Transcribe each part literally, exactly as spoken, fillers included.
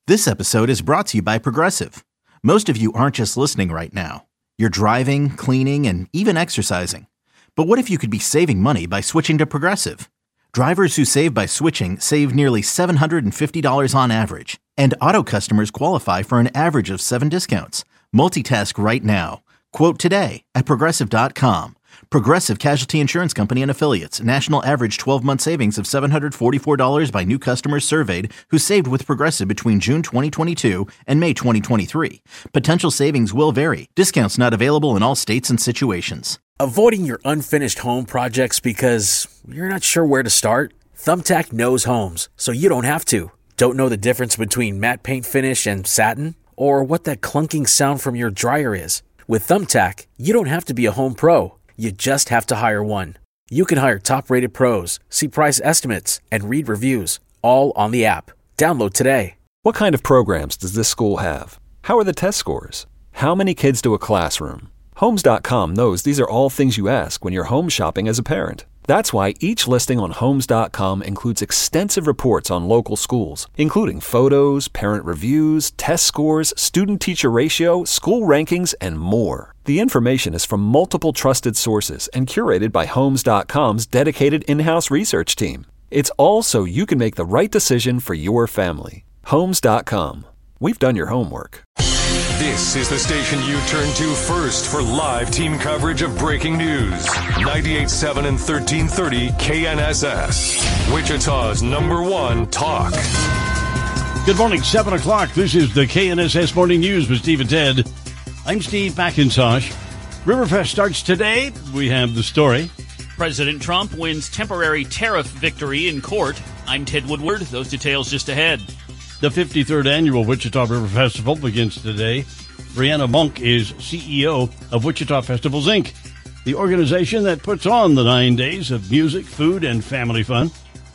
This episode is brought to you by Progressive. Most of you aren't just listening right now. You're driving, cleaning, and even exercising. But what if you could be saving money by switching to Progressive? Drivers who save by switching save nearly seven hundred fifty dollars on average. And auto customers qualify for an average of seven discounts. Multitask right now. Quote today at Progressive dot com. Progressive Casualty Insurance Company and Affiliates. National average twelve-month savings of seven hundred forty-four dollars by new customers surveyed who saved with Progressive between June twenty twenty-two and May twenty twenty-three. Potential savings will vary. Discounts not available in all states and situations. Avoiding your unfinished home projects because you're not sure where to start? Thumbtack knows homes, so you don't have to. Don't know the difference between matte paint finish and satin? Or what that clunking sound from your dryer is? With Thumbtack, you don't have to be a home pro. You just have to hire one. You can hire top-rated pros, see price estimates, and read reviews, all on the app. Download today. What kind of programs does this school have? How are the test scores? How many kids to a classroom? Homes dot com knows these are all things you ask when you're home shopping as a parent. That's why each listing on Homes dot com includes extensive reports on local schools, including photos, parent reviews, test scores, student-teacher ratio, school rankings, and more. The information is from multiple trusted sources and curated by Homes dot com's dedicated in-house research team. It's all so you can make the right decision for your family. Homes dot com. We've done your homework. This is the station you turn to first for live team coverage of breaking news. ninety-eight point seven and thirteen thirty K N S S. Wichita's number one talk. Good morning, seven o'clock. This is the K N S S Morning News with Steve and Ted. I'm Steve McIntosh. Riverfest starts today. We have the story. President Trump wins temporary tariff victory in court. I'm Ted Woodward. Those details just ahead. The fifty-third annual Wichita River Festival begins today. Brianna Monk is C E O of Wichita Festivals, Incorporated, the organization that puts on the nine days of music, food, and family fun.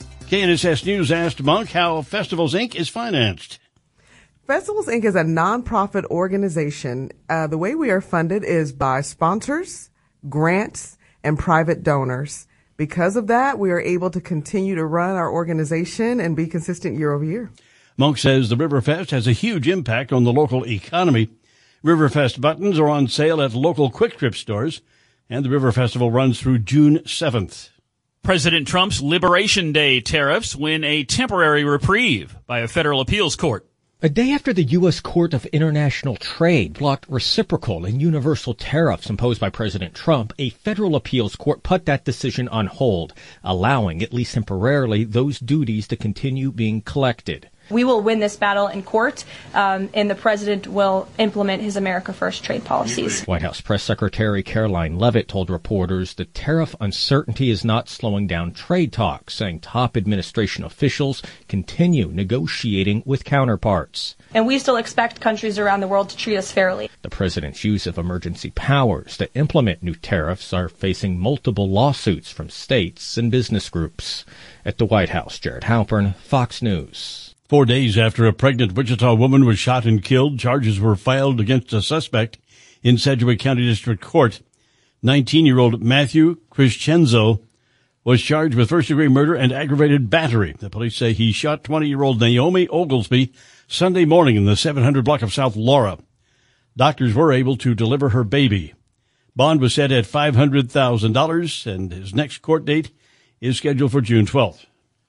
K N S S News asked Monk how Festivals, Incorporated is financed. Festivals, Incorporated is a nonprofit organization. Uh, the way we are funded is by sponsors, grants, and private donors. Because of that, we are able to continue to run our organization and be consistent year over year. Monk says the Riverfest has a huge impact on the local economy. Riverfest buttons are on sale at local Quick Trip stores, and the River Festival runs through June seventh. President Trump's Liberation Day tariffs win a temporary reprieve by a federal appeals court. A day after the U S Court of International Trade blocked reciprocal and universal tariffs imposed by President Trump, a federal appeals court put that decision on hold, allowing, at least temporarily, those duties to continue being collected. We will win this battle in court, um, and the president will implement his America First trade policies. White House Press Secretary Caroline Leavitt told reporters the tariff uncertainty is not slowing down trade talks, saying top administration officials continue negotiating with counterparts. And we still expect countries around the world to treat us fairly. The president's use of emergency powers to implement new tariffs are facing multiple lawsuits from states and business groups. At the White House, Jared Halpern, Fox News. Four days after a pregnant Wichita woman was shot and killed, charges were filed against a suspect in Sedgwick County District Court. nineteen-year-old Matthew Crescenzo was charged with first-degree murder and aggravated battery. The police say he shot twenty-year-old Naomi Oglesby Sunday morning in the seven hundred block of South Laura. Doctors were able to deliver her baby. Bond was set at five hundred thousand dollars, and his next court date is scheduled for June twelfth.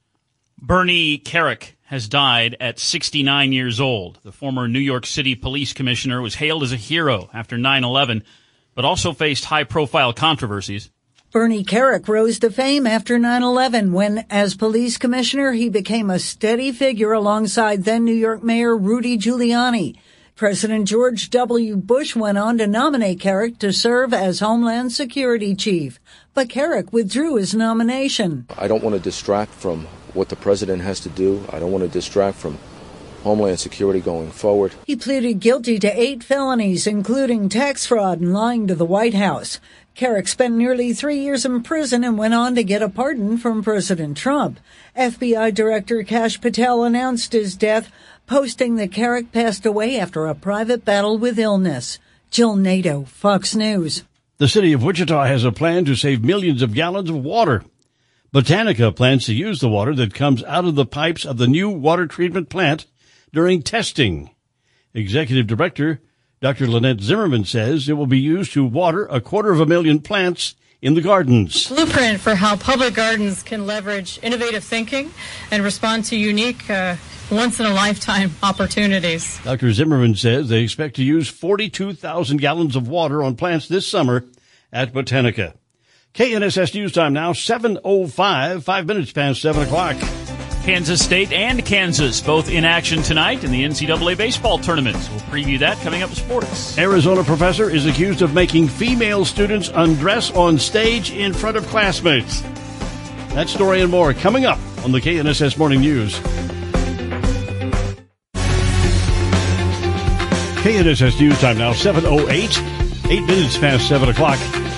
Bernie Kerik has died at sixty-nine years old. The former New York City police commissioner was hailed as a hero after nine eleven, but also faced high-profile controversies. Bernie Kerik rose to fame after nine eleven when, as police commissioner, he became a steady figure alongside then New York Mayor Rudy Giuliani. President George W. Bush went on to nominate Kerik to serve as Homeland Security Chief, but Kerik withdrew his nomination. I don't want to distract from what the president has to do. I don't want to distract from Homeland Security going forward. He pleaded guilty to eight felonies, including tax fraud and lying to the White House. Kerik spent nearly three years in prison and went on to get a pardon from President Trump. F B I Director Kash Patel announced his death, posting that Kerik passed away after a private battle with illness. Jill Nato, Fox News. The city of Wichita has a plan to save millions of gallons of water. Botanica plans to use the water that comes out of the pipes of the new water treatment plant during testing. Executive Director Doctor Lynette Zimmerman says it will be used to water a quarter of a million plants in the gardens. Blueprint for how public gardens can leverage innovative thinking and respond to unique, uh, once-in-a-lifetime opportunities. Doctor Zimmerman says they expect to use forty-two thousand gallons of water on plants this summer at Botanica. K N S S News Time now, seven oh five, five minutes past seven o'clock. Kansas State and Kansas both in action tonight in the N C double A baseball tournaments. We'll preview that coming up in sports. Arizona professor is accused of making female students undress on stage in front of classmates. That story and more coming up on the K N S S Morning News. K N S S News Time now, seven oh eight, eight minutes past seven o'clock.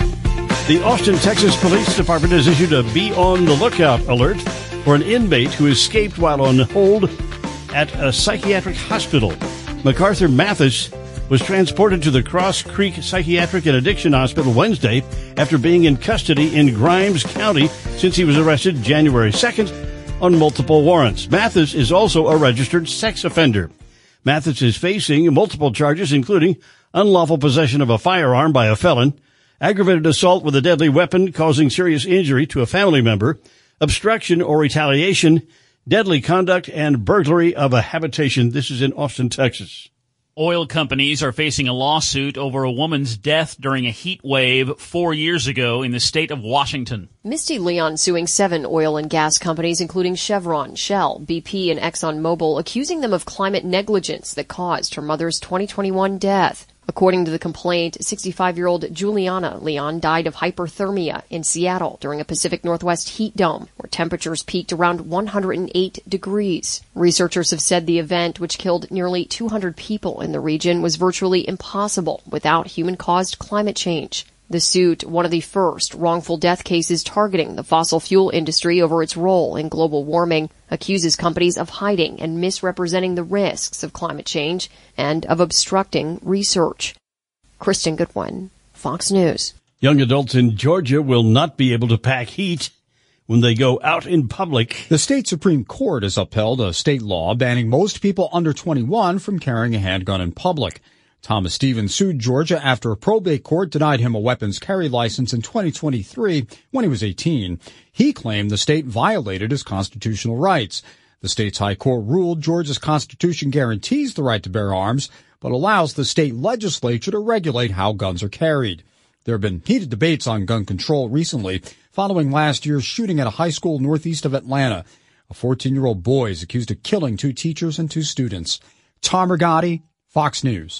The Austin, Texas Police Department has issued a be on the lookout alert for an inmate who escaped while on hold at a psychiatric hospital. MacArthur Mathis was transported to the Cross Creek Psychiatric and Addiction Hospital Wednesday after being in custody in Grimes County since he was arrested January second on multiple warrants. Mathis is also a registered sex offender. Mathis is facing multiple charges, including unlawful possession of a firearm by a felon, aggravated assault with a deadly weapon causing serious injury to a family member, obstruction or retaliation, deadly conduct, and burglary of a habitation. This is in Austin, Texas. Oil companies are facing a lawsuit over a woman's death during a heat wave four years ago in the state of Washington. Misty Leon suing seven oil and gas companies, including Chevron, Shell, B P, and ExxonMobil, accusing them of climate negligence that caused her mother's twenty twenty-one death. According to the complaint, sixty-five-year-old Juliana Leon died of hyperthermia in Seattle during a Pacific Northwest heat dome, where temperatures peaked around one hundred eight degrees. Researchers have said the event, which killed nearly two hundred people in the region, was virtually impossible without human-caused climate change. The suit, one of the first wrongful death cases targeting the fossil fuel industry over its role in global warming, accuses companies of hiding and misrepresenting the risks of climate change and of obstructing research. Kristen Goodwin, Fox News. Young adults in Georgia will not be able to pack heat when they go out in public. The state Supreme Court has upheld a state law banning most people under twenty-one from carrying a handgun in public. Thomas Stevens sued Georgia after a probate court denied him a weapons carry license in twenty twenty-three when he was eighteen. He claimed the state violated his constitutional rights. The state's high court ruled Georgia's constitution guarantees the right to bear arms, but allows the state legislature to regulate how guns are carried. There have been heated debates on gun control recently, following last year's shooting at a high school northeast of Atlanta. A fourteen-year-old boy is accused of killing two teachers and two students. Tom Rigotti, Fox News.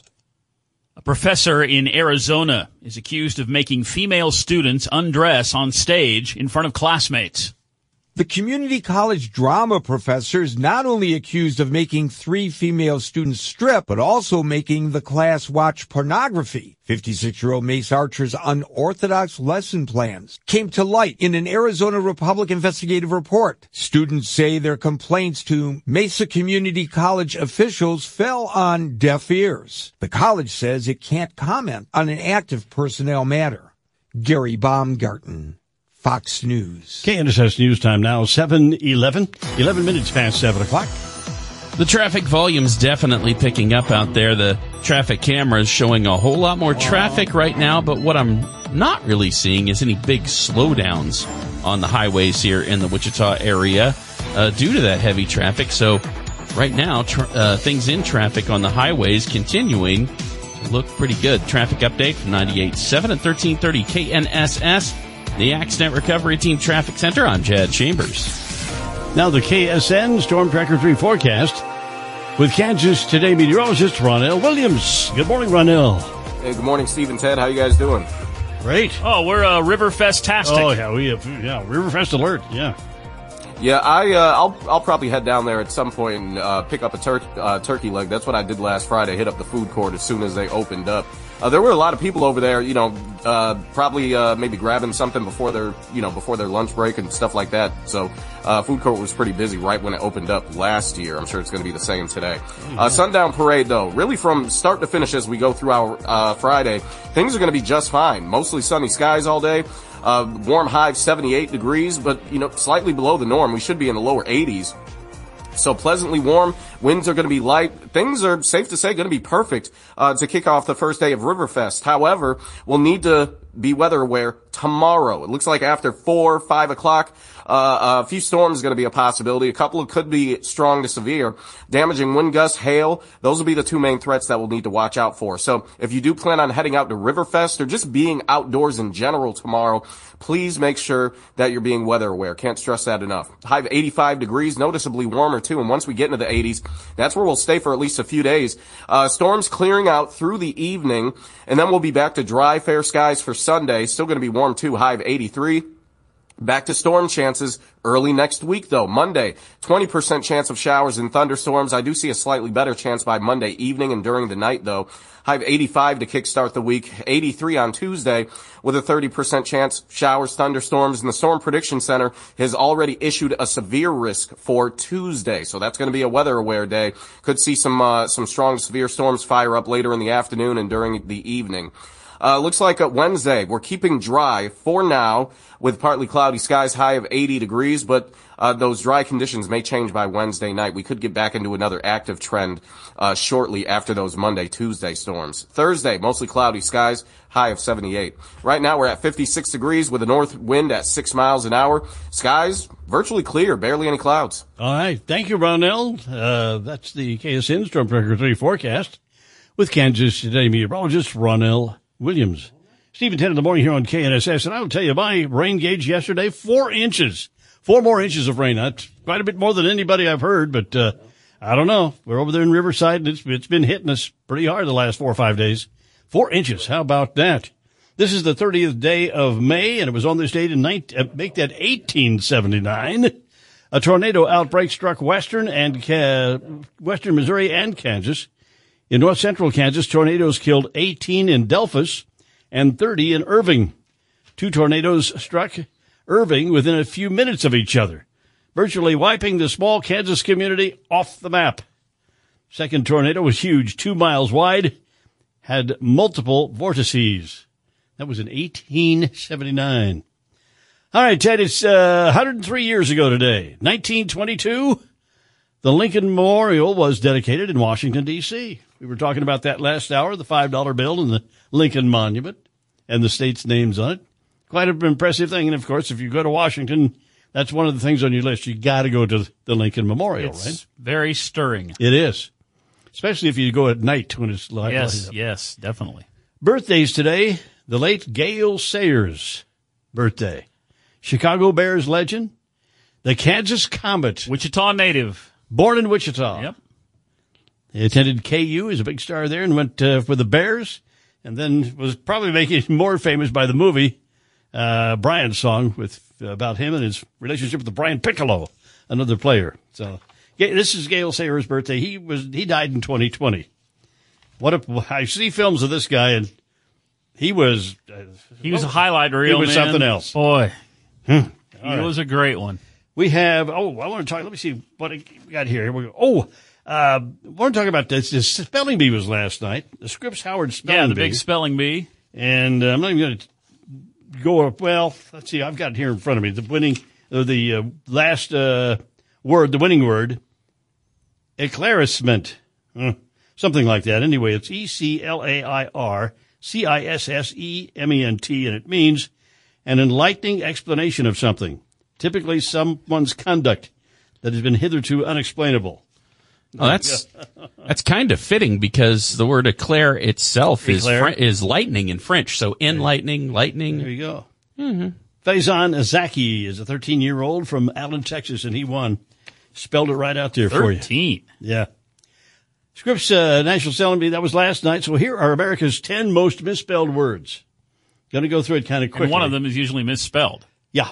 A professor in Arizona is accused of making female students undress on stage in front of classmates. The community college drama professor is not only accused of making three female students strip, but also making the class watch pornography. fifty-six-year-old Mace Archer's unorthodox lesson plans came to light in an Arizona Republic investigative report. Students say their complaints to Mesa Community College officials fell on deaf ears. The college says it can't comment on an active personnel matter. Gary Baumgarten, Fox News. K N S S News Time now, seven eleven, eleven minutes past seven o'clock. The traffic volume's definitely picking up out there. The traffic cameras showing a whole lot more traffic right now, but what I'm not really seeing is any big slowdowns on the highways here in the Wichita area uh, due to that heavy traffic. So right now, tra- uh, things in traffic on the highways continuing to look pretty good. Traffic update from ninety-eight point seven and thirteen thirty K N S S. The Accident Recovery Team Traffic Center. I'm Chad Chambers. Now the K S N Storm Tracker three forecast with Kansas Today meteorologist Ronell Williams. Good morning, Ronell. Hey, good morning, Steve and Ted. How you guys doing? Great. Oh, we're uh, Riverfest-tastic. Oh, yeah, we have, yeah, Riverfest alert, yeah. Yeah, I, uh, I'll, I'll probably head down there at some point and, uh, pick up a tur- uh, turkey leg. That's what I did last Friday, hit up the food court as soon as they opened up. Uh, there were a lot of people over there, you know, uh, probably, uh, maybe grabbing something before their, you know, before their lunch break and stuff like that. So, uh, food court was pretty busy right when it opened up last year. I'm sure it's going to be the same today. Uh, sundown parade though, really from start to finish as we go through our, uh, Friday, things are going to be just fine. Mostly sunny skies all day. Uh, warm high of seventy-eight degrees, but, you know, slightly below the norm. We should be in the lower eighties. So pleasantly warm, winds are going to be light. Things are, safe to say, going to be perfect uh, to kick off the first day of Riverfest. However, we'll need to be weather aware tomorrow. It looks like after four, five o'clock, uh, a few storms going to be a possibility. A couple of could be strong to severe. Damaging wind gusts, hail, those will be the two main threats that we'll need to watch out for. So if you do plan on heading out to Riverfest or just being outdoors in general tomorrow, please make sure that you're being weather aware. Can't stress that enough. High of eighty-five degrees, noticeably warmer too. And once we get into the eighties, that's where we'll stay for at least a few days. Uh, storms clearing out through the evening, and then we'll be back to dry, fair skies for Sunday. Still going to be warm too. High of eighty-three. Back to storm chances early next week, though. Monday, twenty percent chance of showers and thunderstorms. I do see a slightly better chance by Monday evening and during the night, though. High of eighty-five to kickstart the week. eighty-three on Tuesday with a thirty percent chance showers, thunderstorms. And the Storm Prediction Center has already issued a severe risk for Tuesday. So that's going to be a weather-aware day. Could see some uh, some strong severe storms fire up later in the afternoon and during the evening. Uh, looks like uh, Wednesday, we're keeping dry for now with partly cloudy skies, high of eighty degrees, but uh, those dry conditions may change by Wednesday night. We could get back into another active trend uh, shortly after those Monday, Tuesday storms. Thursday, mostly cloudy skies, high of seventy-eight. Right now, we're at fifty-six degrees with a north wind at six miles an hour. Skies virtually clear, barely any clouds. All right. Thank you, Ronell. Uh, that's the K S N Storm Tracker three forecast with Kansas City meteorologist Ronell Williams. Stephen ten in the morning here on K N S S, and I'll tell you, my rain gauge yesterday, four inches. Four more inches of rain. That's quite a bit more than anybody I've heard, but uh, I don't know. We're over there in Riverside, and it's, it's been hitting us pretty hard the last four or five days. Four inches. How about that? This is the thirtieth day of May, and it was on this date in nineteen, uh, make that eighteen seventy-nine. A tornado outbreak struck western and uh, western Missouri and Kansas. In north central Kansas, tornadoes killed eighteen in Delphus and thirty in Irving. Two tornadoes struck Irving within a few minutes of each other, virtually wiping the small Kansas community off the map. Second tornado was huge, two miles wide, had multiple vortices. That was in eighteen seventy-nine. All right, Ted, it's uh, one hundred three years ago today, nineteen twenty-two. The Lincoln Memorial was dedicated in Washington, D C We were talking about that last hour, the five dollar bill and the Lincoln Monument and the state's names on it. Quite an impressive thing. And, of course, if you go to Washington, that's one of the things on your list. You got to go to the Lincoln Memorial, it's right? Very stirring. It is, especially if you go at night when it's light. Yes, yes, definitely. Birthdays today, the late Gale Sayers' birthday. Chicago Bears legend, the Kansas Comet. Wichita native. Born in Wichita. Yep. He attended K U, is a big star there, and went uh, for the Bears, and then was probably making more famous by the movie uh, Brian's song with uh, about him and his relationship with the Brian Piccolo, another player. So yeah, this is Gale Sayers' birthday. He was he died in twenty twenty. What a, I see films of this guy, and he was uh, he was oh, a highlight reel. He was man. something else. Boy, hmm. he right. was a great one. We have, oh, I want to talk, let me see what we got here. Here we go. Oh, uh, I want to talk about this. This spelling bee was last night. The Scripps Howard spelling bee. Yeah, the bee. big spelling bee. And uh, I'm not even going to go, well, let's see, I've got it here in front of me. The winning, uh, the uh, last uh, word, the winning word, eclaircissement. Uh, something like that. Anyway, it's E C L A I R C I S S E M E N T, and it means an enlightening explanation of something. Typically someone's conduct that has been hitherto unexplainable. Oh, that's that's kind of fitting because the word eclair itself eclair. is Fr- is lightning in French. So enlightening, lightning. There you go. Mm-hmm. Faison Azaki is a thirteen-year-old from Allen, Texas, and he won. Spelled it right out there for you. thirteen Yeah. Scripps uh, National Spelling Bee, that was last night. So here are America's ten most misspelled words. Going to go through it kind of quickly. And one of them is usually misspelled. Yeah.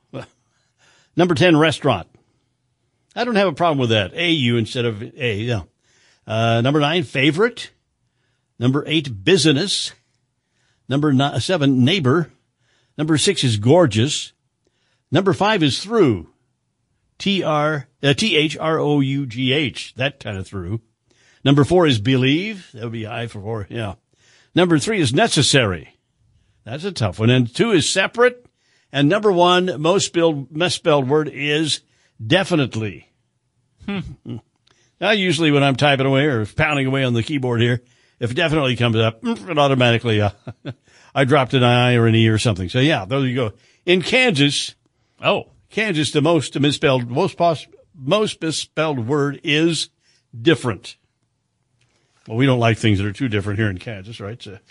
Number ten, restaurant. I don't have a problem with that. A U instead of A, yeah. Uh, number nine, favorite. Number eight, business. Number nine, seven, neighbor. Number six is gorgeous. Number five is through. T R, uh, T H R O U G H. That kind of through. Number four is believe. That would be I for four, yeah. Number three is necessary. That's a tough one. And two is separate. And number one most spelled, misspelled word is definitely. Now, usually when I'm typing away or pounding away on the keyboard here, if it definitely comes up, it automatically, uh, I dropped an I or an E or something. So yeah, there you go. In Kansas, oh, Kansas, the most misspelled, most pos- most misspelled word is different. Well, we don't like things that are too different here in Kansas, right? So,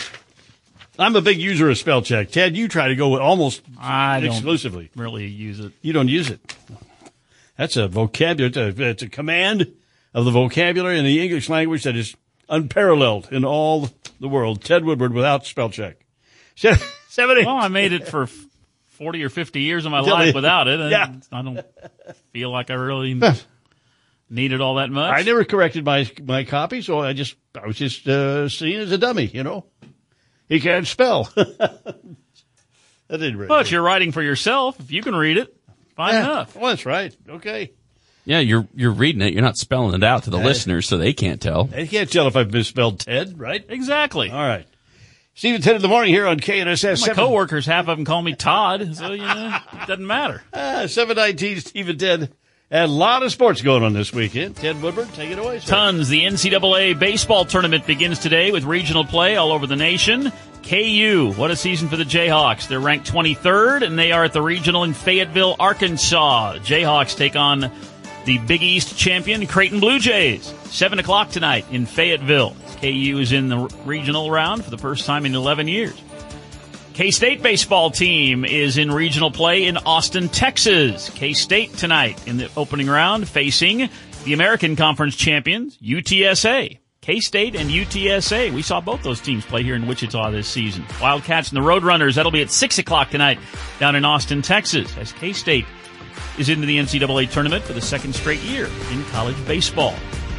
I'm a big user of spell check. Ted, you try to go with almost I exclusively. Don't really use it. You don't use it. That's a vocabulary. It's a, it's a command of the vocabulary in the English language that is unparalleled in all the world. Ted Woodward without spell check. seventy Well, I made it for forty or fifty years of my Until life they- without it. And Yeah. I don't feel like I really needed all that much. I never corrected my my copy, so I just I was just uh, seen as a dummy, you know. He can't spell. that didn't really. But you're writing for yourself. If you can read it, fine Yeah. enough. Well, that's right. Okay. Yeah, you're you're reading it. You're not spelling it out to the Yeah. listeners, so they can't tell. They can't tell if I've misspelled Ted, right? Exactly. All right. Steve and Ted in the morning here on K N S S. My coworkers, half of them call me Todd, so you know, it doesn't matter. Ah, seven nineteen, Steve and Ted. And a lot of sports going on this weekend. Ted Woodward, take it away, sir. Tons. The N C double A baseball tournament begins today with regional play all over the nation. K U, what a season for the Jayhawks. They're ranked twenty-third, and they are at the regional in Fayetteville, Arkansas. The Jayhawks take on the Big East champion Creighton Blue Jays. seven o'clock tonight in Fayetteville. K U is in the regional round for the first time in eleven years. K-State baseball team is in regional play in Austin, Texas. K-State tonight in the opening round facing the American Conference champions, U T S A. K-State and U T S A. We saw both those teams play here in Wichita this season. Wildcats and the Roadrunners, that'll be at six o'clock tonight down in Austin, Texas, as K-State is into the N C double A tournament for the second straight year in college baseball.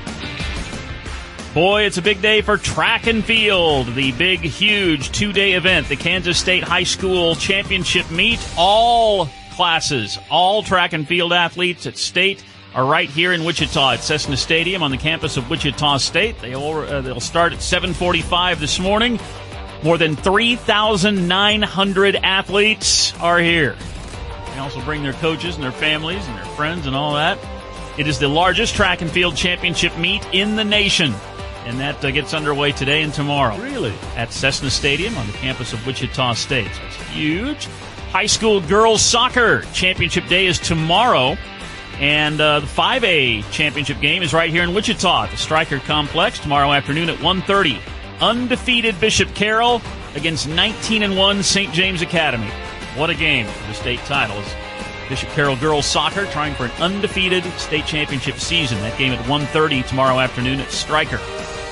Boy, it's a big day for track and field. The big, huge two-day event, the Kansas State High School Championship meet. All classes, all track and field athletes at State are right here in Wichita at Cessna Stadium on the campus of Wichita State. They all, uh, they'll start at seven forty-five this morning. More than three thousand nine hundred athletes are here. They also bring their coaches and their families and their friends and all that. It is the largest track and field championship meet in the nation. And that uh, gets underway today and tomorrow. Really? At Cessna Stadium on the campus of Wichita State. So it's huge. High school girls soccer championship day is tomorrow. And uh, the five A championship game is right here in Wichita at the Stryker Complex tomorrow afternoon at one thirty. Undefeated Bishop Carroll against nineteen and one Saint James Academy. What a game for the state titles. Bishop Carroll girls soccer trying for an undefeated state championship season. That game at one thirty tomorrow afternoon at Stryker.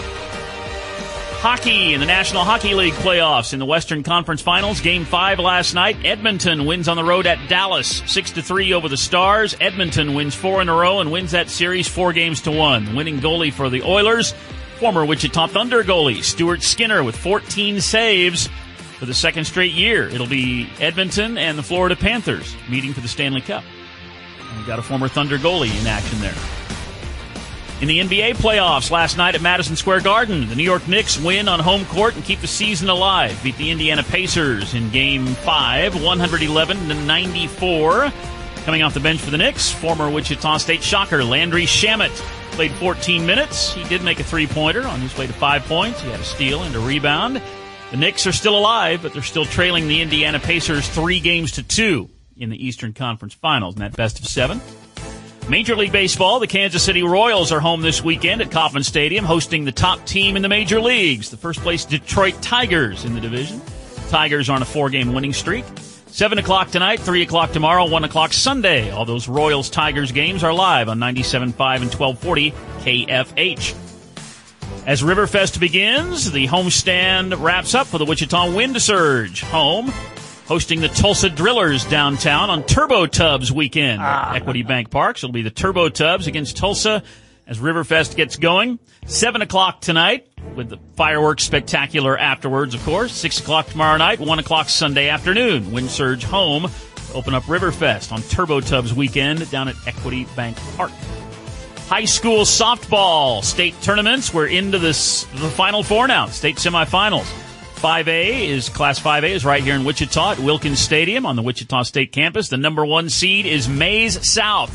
Hockey in the National Hockey League playoffs in the Western Conference Finals. Game five last night. Edmonton wins on the road at Dallas, six to three over the Stars. Edmonton wins four in a row and wins that series four games to one. Winning goalie for the Oilers, former Wichita Thunder goalie Stuart Skinner with fourteen saves for the second straight year. It'll be Edmonton and the Florida Panthers meeting for the Stanley Cup. And we've got a former Thunder goalie in action there. In the N B A playoffs last night at Madison Square Garden, the New York Knicks win on home court and keep the season alive. Beat the Indiana Pacers in Game five, one eleven to ninety-four. Coming off the bench for the Knicks, former Wichita State Shocker Landry Shamet played fourteen minutes. He did make a three-pointer on his way to five points. He had a steal and a rebound. The Knicks are still alive, but they're still trailing the Indiana Pacers three games to two in the Eastern Conference Finals in that best of seven. Major League Baseball, the Kansas City Royals are home this weekend at Kauffman Stadium, hosting the top team in the major leagues, the first-place Detroit Tigers in the division. Tigers are on a four-game winning streak. seven o'clock tonight, three o'clock tomorrow, one o'clock Sunday. All those Royals-Tigers games are live on ninety-seven point five and twelve forty K F H. As Riverfest begins, the homestand wraps up for the Wichita Wind Surge. Home, hosting the Tulsa Drillers downtown on Turbo Tubs weekend at Equity Bank Park. So it'll be the Turbo Tubs against Tulsa as Riverfest gets going. seven o'clock tonight with the fireworks spectacular afterwards, of course. six o'clock tomorrow night, one o'clock Sunday afternoon. Wind Surge home to open up Riverfest on Turbo Tubs weekend down at Equity Bank Park. High school softball state tournaments. We're into this, the Final Four now, state semifinals. five A is, Class five A is right here in Wichita at Wilkins Stadium on the Wichita State campus. The number one seed is Maize South.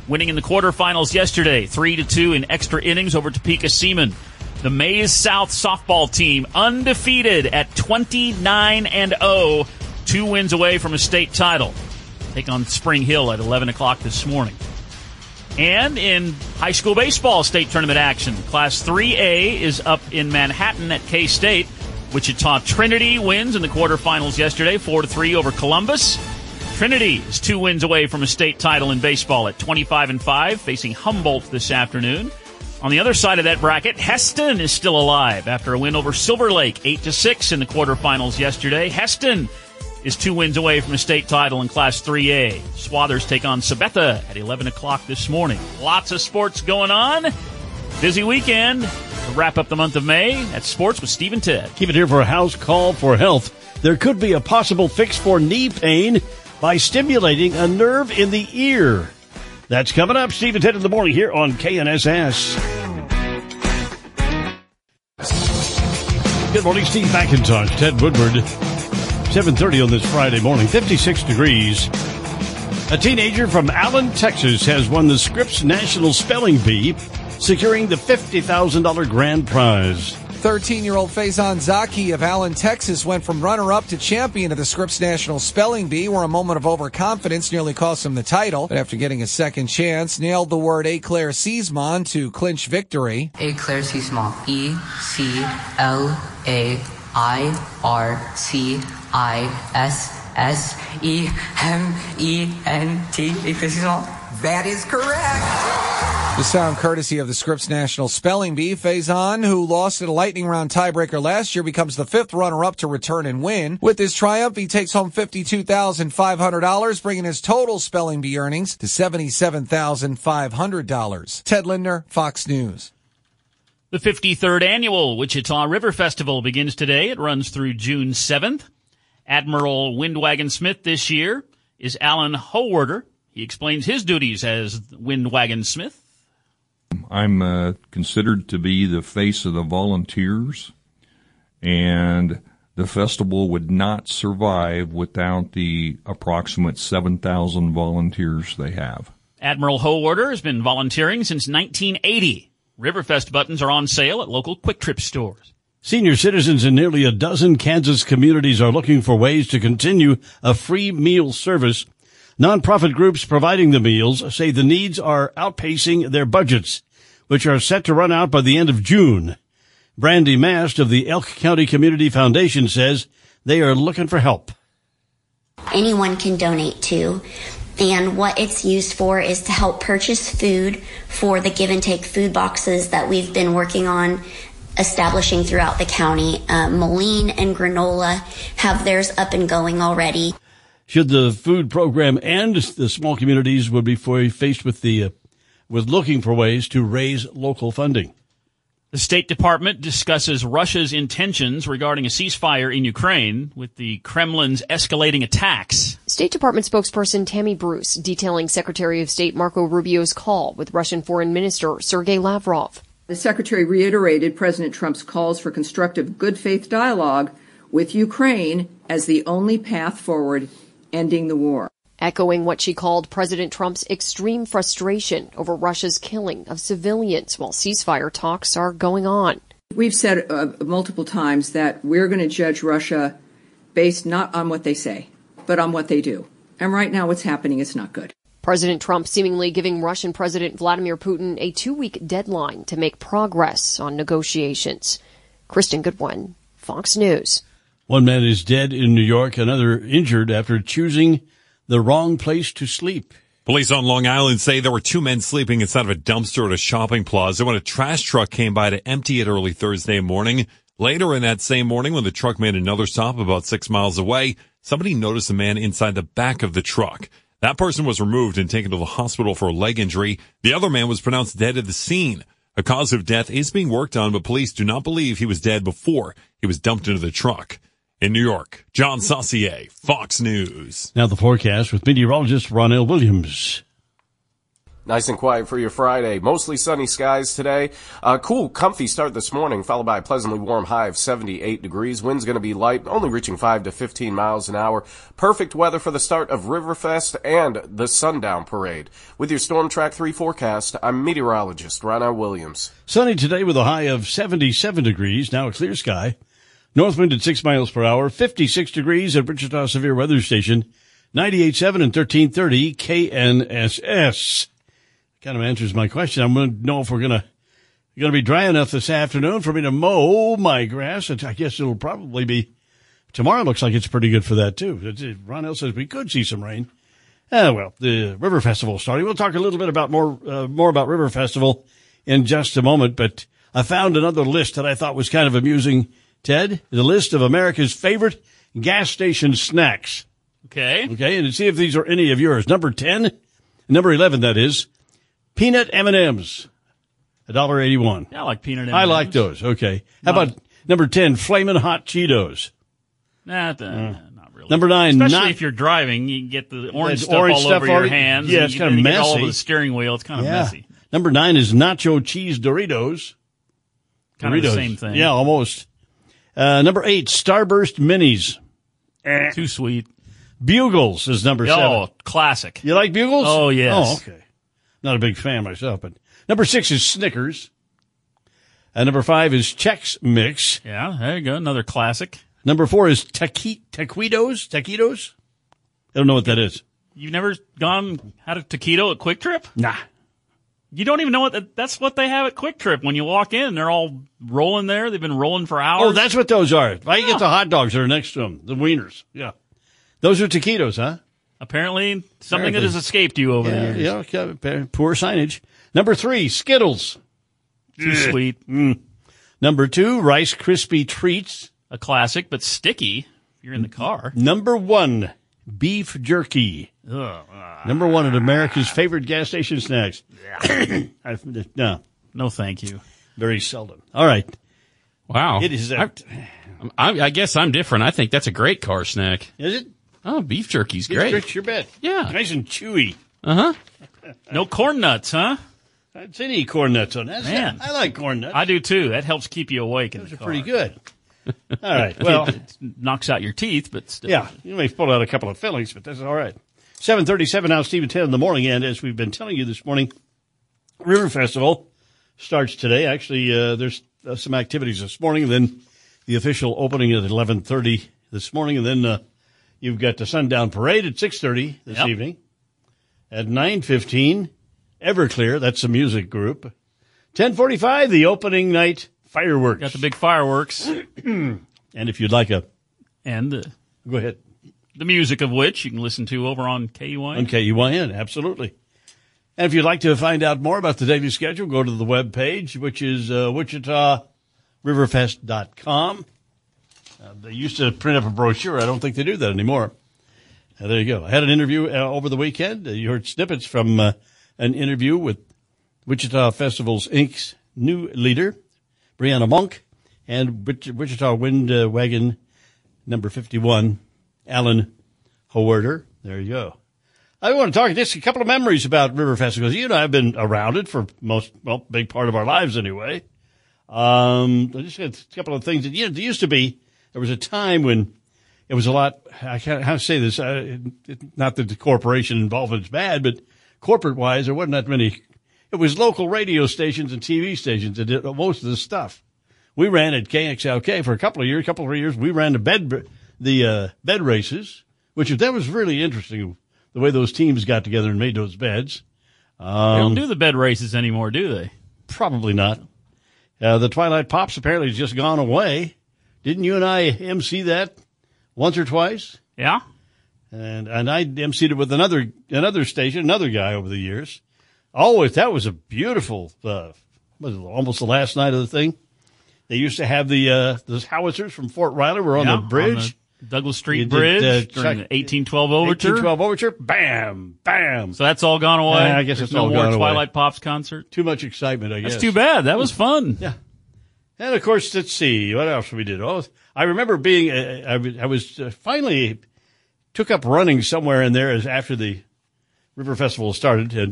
winning in the quarterfinals yesterday, three to two in extra innings over Topeka Seaman. The Maize South softball team undefeated at twenty-nine and oh, two wins away from a state title. Take on Spring Hill at eleven o'clock this morning. And in high school baseball state tournament action, Class three A is up in Manhattan at K-State. Wichita Trinity wins in the quarterfinals yesterday, four to three over Columbus. Trinity is two wins away from a state title in baseball at twenty-five and five, facing Humboldt this afternoon. On the other side of that bracket, Heston is still alive after a win over Silver Lake, eight to six in the quarterfinals yesterday. Heston is two wins away from a state title in Class three A. Swathers take on Sabetha at eleven o'clock this morning. Lots of sports going on. Busy weekend to wrap up the month of May. That's Sports with Steve and Ted. Keep it here for a house call for health. There could be a possible fix for knee pain by stimulating a nerve in the ear. That's coming up. Steve and Ted in the morning here on K N S S. Good morning, Steve McIntosh, Ted Woodward. seven thirty on this Friday morning, fifty-six degrees. A teenager from Allen, Texas has won the Scripps National Spelling Bee, securing the fifty thousand dollars grand prize. thirteen-year-old Faison Zaki of Allen, Texas went from runner-up to champion of the Scripps National Spelling Bee, where a moment of overconfidence nearly cost him the title. But after getting a second chance, nailed the word éclaircissement to clinch victory. Éclaircissement. E C L A I R C I S S E M E N T. Éclaircissement. That is correct. The sound courtesy of the Scripps National Spelling Bee. Faison, who lost in a lightning round tiebreaker last year, becomes the fifth runner-up to return and win. With his triumph, he takes home fifty-two thousand five hundred dollars, bringing his total Spelling Bee earnings to seventy-seven thousand five hundred dollars. Ted Lindner, Fox News. The fifty-third annual Wichita River Festival begins today. It runs through June seventh. Admiral Windwagon Smith this year is Alan Howarder. He explains his duties as Windwagon Smith. I'm uh, considered to be the face of the volunteers, and the festival would not survive without the approximate seven thousand volunteers they have. Admiral Howarder has been volunteering since nineteen eighty. Riverfest buttons are on sale at local Quick Trip stores. Senior citizens in nearly a dozen Kansas communities are looking for ways to continue a free meal service. Nonprofit groups providing the meals say the needs are outpacing their budgets, which are set to run out by the end of June. Brandy Mast of the Elk County Community Foundation says they are looking for help. Anyone can donate to, and what it's used for is to help purchase food for the give and take food boxes that we've been working on establishing throughout the county. Uh, Moline and Granola have theirs up and going already. Should the food program end, the small communities would be faced with the uh, with looking for ways to raise local funding. The State Department discusses Russia's intentions regarding a ceasefire in Ukraine with the Kremlin's escalating attacks. State Department spokesperson Tammy Bruce detailing Secretary of State Marco Rubio's call with Russian Foreign Minister Sergei Lavrov. The Secretary reiterated President Trump's calls for constructive good faith dialogue with Ukraine as the only path forward ending the war. Echoing what she called President Trump's extreme frustration over Russia's killing of civilians while ceasefire talks are going on. We've said uh, multiple times that we're going to judge Russia based not on what they say, but on what they do. And right now what's happening is not good. President Trump seemingly giving Russian President Vladimir Putin a two-week deadline to make progress on negotiations. Kristen Goodwin, Fox News. One man is dead in New York, another injured after choosing the wrong place to sleep. Police on Long Island say there were two men sleeping inside of a dumpster at a shopping plaza when a trash truck came by to empty it early Thursday morning. Later in that same morning, when the truck made another stop about six miles away, somebody noticed a man inside the back of the truck. That person was removed and taken to the hospital for a leg injury. The other man was pronounced dead at the scene. A cause of death is being worked on, but police do not believe he was dead before he was dumped into the truck. In New York, John Saucier, Fox News. Now the forecast with meteorologist Ronell Williams. Nice and quiet for your Friday. Mostly sunny skies today. Uh, cool, comfy start this morning, followed by a pleasantly warm high of seventy-eight degrees. Wind's going to be light, only reaching five to fifteen miles an hour. Perfect weather for the start of Riverfest and the Sundown Parade. With your Storm Track three forecast, I'm meteorologist Ron Williams. Sunny today with a high of seventy-seven degrees. Now a clear sky. North wind at six miles per hour. fifty-six degrees at Wichita Severe Weather Station. ninety-eight point seven and thirteen thirty K N S S. Kind of answers my question. I'm going to know if we're going to going to be dry enough this afternoon for me to mow my grass. I guess it'll probably be tomorrow. Looks like it's pretty good for that too. Ronell says we could see some rain. Ah, well, the River Festival is starting. We'll talk a little bit about more uh, more about River Festival in just a moment. But I found another list that I thought was kind of amusing. Ted, the list of America's favorite gas station snacks. Okay. Okay, and to see if these are any of yours. Number ten, number eleven, that is. Peanut M and M's, one dollar eighty-one. Yeah, I like peanut M and M's. I like those. Okay. How not, about number ten, Flamin' Hot Cheetos? Nah, the, uh, not really. Number nine, especially not, if you're driving, you can get the orange stuff orange all stuff over already, your hands. Yeah, it's kind of messy. All over the steering wheel. It's kind of yeah. messy. Number nine is Nacho Cheese Doritos. Kind Doritos. of the same thing. Yeah, almost. Uh, number eight, Starburst Minis. Eh. Too sweet. Bugles is number oh, seven. Oh, classic. You like Bugles? Oh, yes. Oh, okay. Not a big fan myself, but number six is Snickers. And number five is Chex Mix. Yeah, there you go. Another classic. Number four is Taqui- Taquitos. Taquitos? I don't know what that is. You've never gone, had a taquito at Quick Trip? Nah. You don't even know what, that, that's what they have at Quick Trip. When you walk in, they're all rolling there. They've been rolling for hours. Oh, that's what those are. I yeah. get the hot dogs that are next to them, the wieners. Yeah. Those are taquitos, huh? Apparently, something Apparently. that has escaped you over yeah, the years. Yeah, okay. Poor signage. Number three, Skittles. Too sweet. Mm. Number two, Rice Krispie Treats. A classic, but sticky. If you're in the car. Number one, beef jerky. Ugh. Number one at America's favorite gas station snacks. no. No, thank you. Very seldom. All right. Wow. It is. A, I, I guess I'm different. I think that's a great car snack. Is it? Oh, beef jerky's beef great. Jerky's your bet. Yeah. Nice and chewy. Uh-huh. No corn nuts, huh? I'd say any corn nuts on that. Man. I like corn nuts. I do too. That helps keep you awake in Those the are car. pretty good. All right. Well, it, it knocks out your teeth, but still. Yeah. You may pull out a couple of fillings, but that's all right. seven thirty-seven now, Stephen ten in the morning. And as we've been telling you this morning, River Festival starts today. Actually, uh, there's uh, some activities this morning, and then the official opening at eleven thirty this morning, and then uh, you've got the Sundown Parade at six thirty this yep. evening. At nine fifteen, Everclear, that's the music group. ten forty-five, the opening night fireworks. Got the big fireworks. And if you'd like a... And the, Go ahead. The music of which you can listen to over on K U Y N. On K U Y N, absolutely. And if you'd like to find out more about the daily schedule, go to the web page, which is uh, Wichita Riverfest dot com. Uh, they used to print up a brochure. I don't think they do that anymore. Uh, there you go. I had an interview uh, over the weekend. Uh, you heard snippets from uh, an interview with Wichita Festivals, Incorporated's new leader, Brianna Monk, and Wichita Wind uh, Wagon number fifty-one, Alan Howerder. There you go. I want to talk just a couple of memories about River Festival. You and I have been around it for most, well, big part of our lives anyway. Um, I just had a couple of things that, you know, there used to be, there was a time when it was a lot, I can't, how to say this, uh, it, not that the corporation involvement is bad, but corporate wise, there wasn't that many, it was local radio stations and T V stations that did most of this stuff. We ran at K X L K for a couple of years, a couple of years. We ran the bed, the, uh, bed races, which that was really interesting. The way those teams got together and made those beds. Um, they don't do the bed races anymore, do they? Probably not. Uh, the Twilight Pops apparently has just gone away. Didn't you and I M C that once or twice? Yeah. And and I M C'd it with another another station, another guy over the years. Always, that was a beautiful, uh, was it almost the last night of the thing. They used to have the uh, those howitzers from Fort Riley were on yeah, the bridge. On the Douglas Street you Bridge did, uh, during the eighteen twelve overture. eighteen twelve overture, bam, bam. So that's all gone away? Uh, I guess There's it's no all more gone Twilight away. Pops concert? Too much excitement, I guess. That's too bad. That was fun. Yeah. And of course, let's see, what else we did? Oh, I remember being, uh, I, was- I was uh, finally took up running somewhere in there as after the River Festival started, and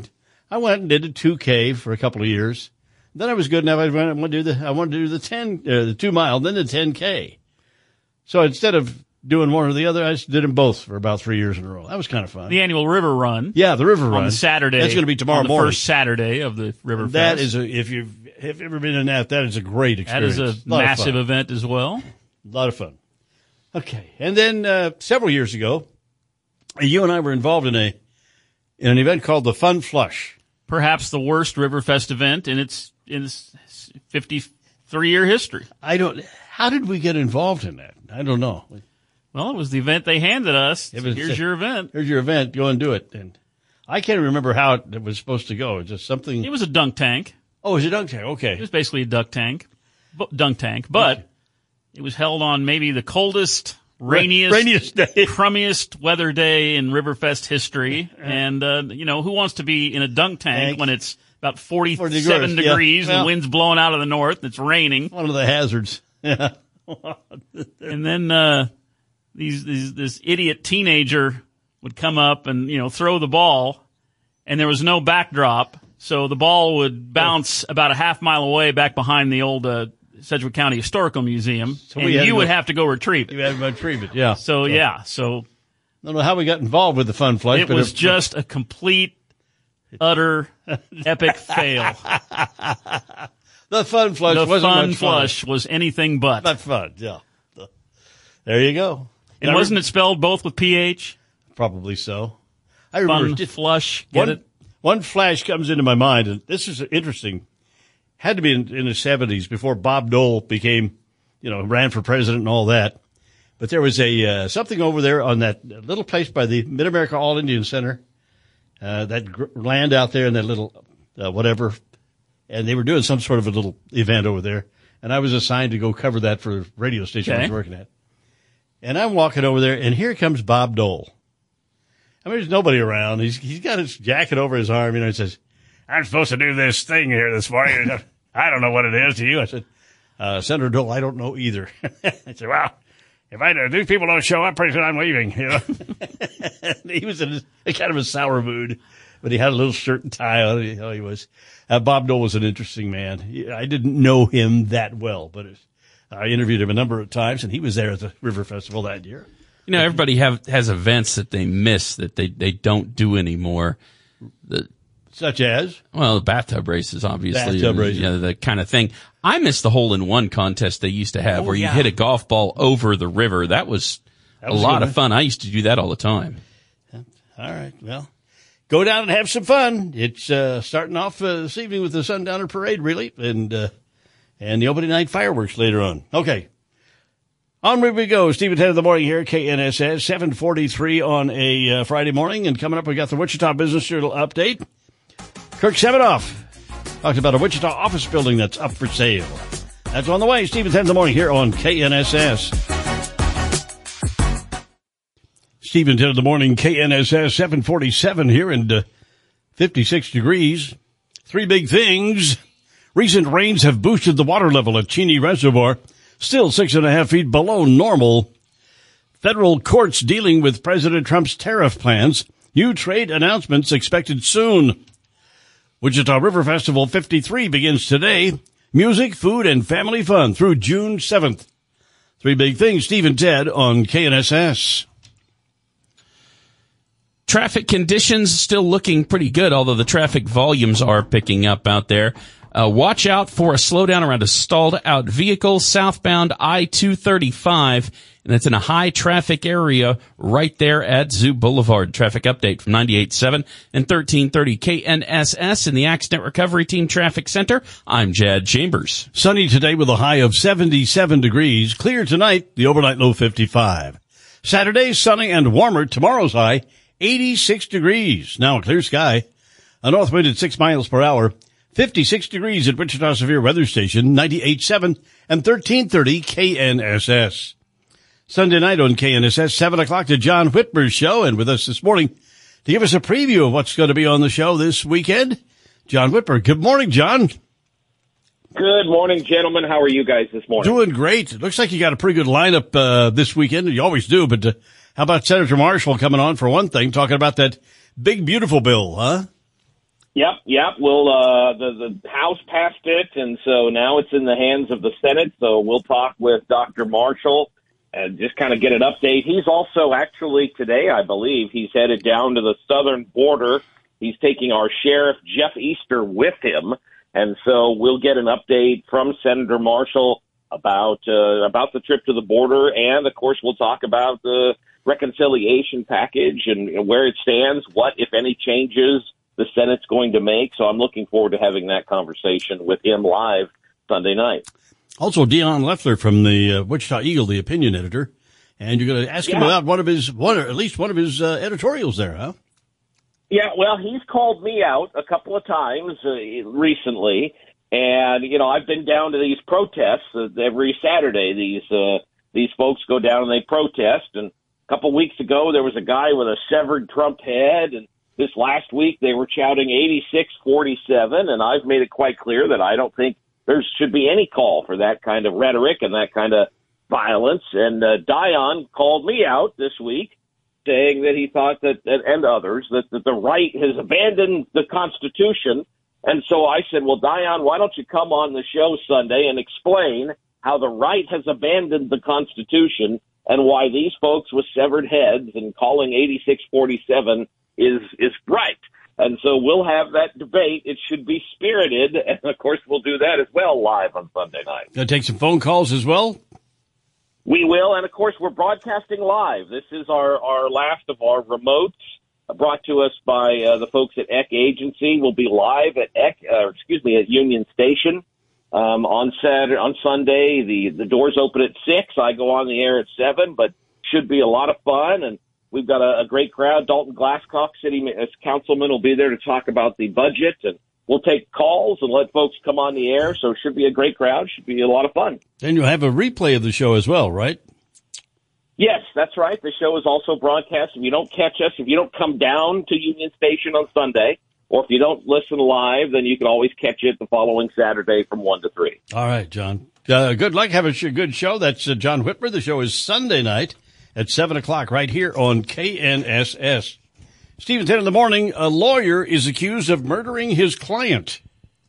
I went and did a two K for a couple of years. Then I was good enough. I went, I wanted to do the, I wanted to do the ten, uh, the two mile, then the ten K. So instead of doing one or the other, I just did them both for about three years in a row. That was kind of fun. The annual River Run. Yeah, the River Run. On Saturday. That's going to be tomorrow on the morning. First Saturday of the River Fest. That is a, if you've, if you've ever been in that, that is a great experience. That is a massive event as well. A lot of fun. Okay. And then, uh, several years ago, you and I were involved in a, in an event called the Fun Flush. Perhaps the worst Riverfest event in its, in its fifty-three year history. I don't, how did we get involved in that? I don't know. Well, it was the event they handed us. It was, here's your event. Here's your event. Go and do it. And I can't remember how it was supposed to go. It's just something. It was a dunk tank. Oh, it was a dunk tank. Okay. It was basically a dunk tank, dunk tank, but okay. It was held on maybe the coldest, rainiest, rainiest day. crummiest weather day in Riverfest history. And, uh, you know, who wants to be in a dunk tank, tank. when it's about forty-seven degrees, degrees yeah. well, and the wind's blowing out of the north and it's raining? One of the hazards. Yeah. And then, uh, these, these, this idiot teenager would come up and, you know, throw the ball, and there was no backdrop. So the ball would bounce about a half mile away back behind the old, uh, Sedgwick County Historical Museum, so and you would go, have to go retrieve it. You had to retrieve it, yeah. So, so, yeah, so. I don't know how we got involved with the Fun Flush. It but was it, just a complete, utter, epic fail. The Fun Flush the wasn't fun much flush fun. was anything but. Not fun, yeah. There you go. And Never, wasn't it spelled both with P H? Probably so. I remember. Fun Flush, get one, it? One flash comes into my mind, and this is interesting. Had to be in, in the seventies before Bob Dole became, you know, ran for president and all that. But there was a uh, something over there on that little place by the Mid-America All-Indian Center, uh, that gr- land out there in that little uh, whatever, and they were doing some sort of a little event over there. And I was assigned to go cover that for the radio station okay. I was working at. And I'm walking over there, and here comes Bob Dole. I mean, there's nobody around. He's He's got his jacket over his arm, you know, and says, I'm supposed to do this thing here this morning. I don't know what it is to you. I said, uh, Senator Dole, I don't know either. I said, well, if I do, these people don't show up, pretty soon I'm leaving, you know. He was in a, kind of a sour mood, but he had a little shirt and tie on. You know, he was, uh, Bob Dole was an interesting man. He, I didn't know him that well, but it was, I interviewed him a number of times, and he was there at the River Festival that year. You know, everybody have has events that they miss that they, they don't do anymore. The, Such as? Well, the bathtub races, obviously. Bathtub races. You know, the kind of thing. I miss the hole-in-one contest they used to have oh, where you yeah. hit a golf ball over the river. That was, that was a lot of fun. I used to do that all the time. All right. Well, go down and have some fun. It's uh, starting off uh, this evening with the Sundowner Parade, really, and uh, and the opening night fireworks later on. Okay. Onward we go. Steve at ten in the morning here at K N S S, seven forty-three on a uh, Friday morning. And coming up, we got the Wichita Business Journal update. Kirk Sevenoff talked about a Wichita office building that's up for sale. That's on the way. Steve at ten in the morning here on K N S S. Steve at ten in the morning, K N S S, seven forty-seven here and uh, fifty-six degrees. Three big things. Recent rains have boosted the water level at Cheney Reservoir. Still six and a half feet below normal. Federal courts dealing with President Trump's tariff plans. New trade announcements expected soon. Wichita River Festival fifty-three begins today. Music, food, and family fun through June seventh. Three big things. Steve and Ted on K N S S. Traffic conditions still looking pretty good, although the traffic volumes are picking up out there. Uh, watch out for a slowdown around a stalled out vehicle southbound I two thirty-five, and it's in a high traffic area right there at Zoo Boulevard. Traffic update from ninety-eight point seven and thirteen thirty K N S S in the Accident Recovery Team Traffic Center. I'm Jad Chambers. Sunny today with a high of seventy-seven degrees. Clear tonight, the overnight low fifty-five. Saturday, sunny and warmer. Tomorrow's high, eighty-six degrees. Now a clear sky. A north wind at six miles per hour. fifty-six degrees at Wichita Severe Weather Station, ninety-eight point seven and thirteen thirty K N S S. Sunday night on K N S S, seven o'clock, the John Whitmer Show. And with us this morning to give us a preview of what's going to be on the show this weekend, John Whitmer. Good morning, John. Good morning, gentlemen. How are you guys this morning? Doing great. It looks like you got a pretty good lineup uh, this weekend. You always do, but uh, how about Senator Marshall coming on for one thing, talking about that big, beautiful bill, huh? Yep, yep. Well, uh, the, the House passed it, and so now it's in the hands of the Senate. So we'll talk with Doctor Marshall and just kind of get an update. He's also actually today, I believe, he's headed down to the southern border. He's taking our Sheriff Jeff Easter with him, and so we'll get an update from Senator Marshall about uh, about the trip to the border, and of course we'll talk about the reconciliation package and where it stands, what, if any, changes the Senate's going to make. So I'm looking forward to having that conversation with him live Sunday night. Also, Dion Leffler from the uh, Wichita Eagle, the opinion editor, and you're going to ask him Yeah. about one of his, one or at least one of his uh, editorials there, huh? Yeah, well, he's called me out a couple of times uh, recently, and you know I've been down to these protests uh, every Saturday. These uh, these folks go down and they protest. And a couple of weeks ago there was a guy with a severed Trump head, and this last week they were shouting eighty-six forty-seven. And I've made it quite clear that I don't think there should be any call for that kind of rhetoric and that kind of violence. And uh, Dion called me out this week, saying that he thought that, and others, that, that the right has abandoned the Constitution. And so I said, well, Dion, why don't you come on the show Sunday and explain how the right has abandoned the Constitution and why these folks with severed heads and calling eighty-six forty-seven is, is right. And so we'll have that debate. It should be spirited. And of course, we'll do that as well live on Sunday night. Going to take some phone calls as well? We will, and of course, we're broadcasting live. This is our, our last of our remotes, uh, brought to us by uh, the folks at E C Agency. We'll be live at E C, uh, excuse me, at Union Station um, on Saturday, on Sunday. The the doors open at six. I go on the air at seven, but should be a lot of fun. And we've got a, a great crowd. Dalton Glasscock, city councilman, will be there to talk about the budget, and we'll take calls and let folks come on the air, so it should be a great crowd. Should be a lot of fun. And you'll have a replay of the show as well, right? Yes, that's right. The show is also broadcast. If you don't catch us, if you don't come down to Union Station on Sunday, or if you don't listen live, then you can always catch it the following Saturday from one to three. All right, John. Uh, good luck. Have a sh- good show. That's uh, John Whitmer. The show is Sunday night at seven o'clock right here on K N S S. Stephen, ten in the morning, a lawyer is accused of murdering his client.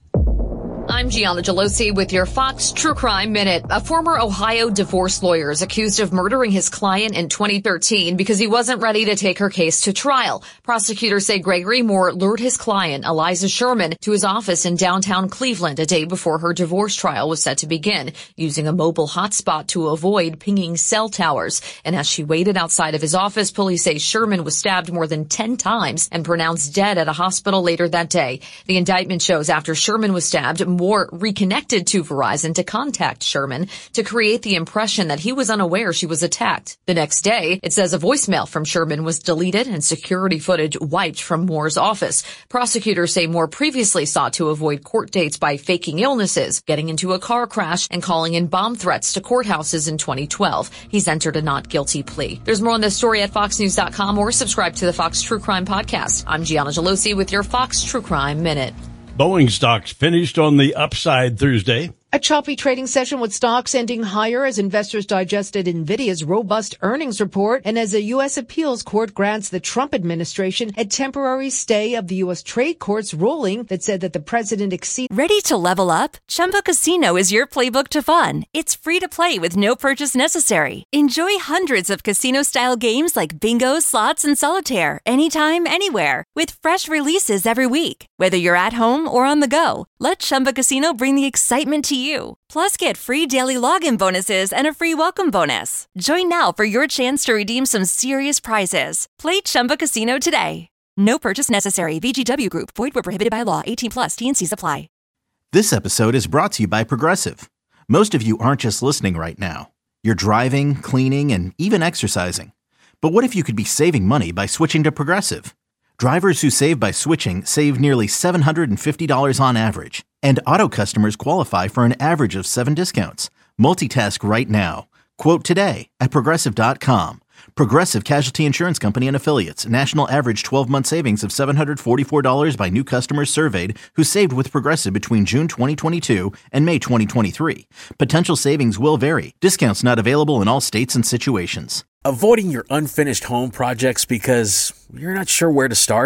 I'm Gianna Gelosi with your Fox True Crime Minute. A former Ohio divorce lawyer is accused of murdering his client in twenty thirteen because he wasn't ready to take her case to trial. Prosecutors say Gregory Moore lured his client, Eliza Sherman, to his office in downtown Cleveland a day before her divorce trial was set to begin, using a mobile hotspot to avoid pinging cell towers. And as she waited outside of his office, police say Sherman was stabbed more than ten times and pronounced dead at a hospital later that day. The indictment shows after Sherman was stabbed, Moore reconnected to Verizon to contact Sherman to create the impression that he was unaware she was attacked. The next day, it says a voicemail from Sherman was deleted and security footage wiped from Moore's office. Prosecutors say Moore previously sought to avoid court dates by faking illnesses, getting into a car crash, and calling in bomb threats to courthouses in twenty twelve. He's entered a not guilty plea. There's more on this story at fox news dot com or subscribe to the Fox True Crime Podcast. I'm Gianna Gelosi with your Fox True Crime Minute. Boeing stocks finished on the upside Thursday. A choppy trading session with stocks ending higher as investors digested NVIDIA's robust earnings report and as a U S appeals court grants the Trump administration a temporary stay of the U S trade court's ruling that said that the president exceeded. Ready to level up? Chumba Casino is your playbook to fun. It's free to play with no purchase necessary. Enjoy hundreds of casino-style games like bingo, slots, and solitaire anytime, anywhere with fresh releases every week. Whether you're at home or on the go, let Chumba Casino bring the excitement to you. Plus, get free daily login bonuses and a free welcome bonus. Join now for your chance to redeem some serious prizes. Play Chumba Casino today. No purchase necessary. V G W Group. Void where prohibited by law. eighteen plus. T and C's apply. This episode is brought to you by Progressive. Most of you aren't just listening right now. You're driving, cleaning, and even exercising. But what if you could be saving money by switching to Progressive? Drivers who save by switching save nearly seven hundred fifty dollars on average. And auto customers qualify for an average of seven discounts. Multitask right now. Quote today at Progressive dot com. Progressive Casualty Insurance Company and Affiliates. National average twelve-month savings of seven hundred forty-four dollars by new customers surveyed who saved with Progressive between June twenty twenty-two and May twenty twenty-three. Potential savings will vary. Discounts not available in all states and situations. Avoiding your unfinished home projects because you're not sure where to start?